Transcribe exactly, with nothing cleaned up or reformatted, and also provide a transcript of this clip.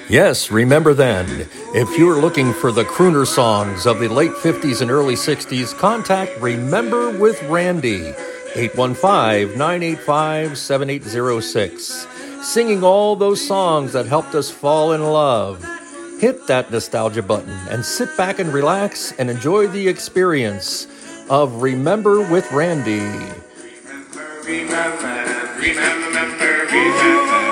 Yes, remember then. If you're looking for the crooner songs of the late fifties and early sixties, contact Remember with Randy, eight one five, nine eight five, seven eight zero six. Singing all those songs that helped us fall in love. Hit that nostalgia button and sit back and relax and enjoy the experience of Remember with Randy. Remember, remember, remember, remember.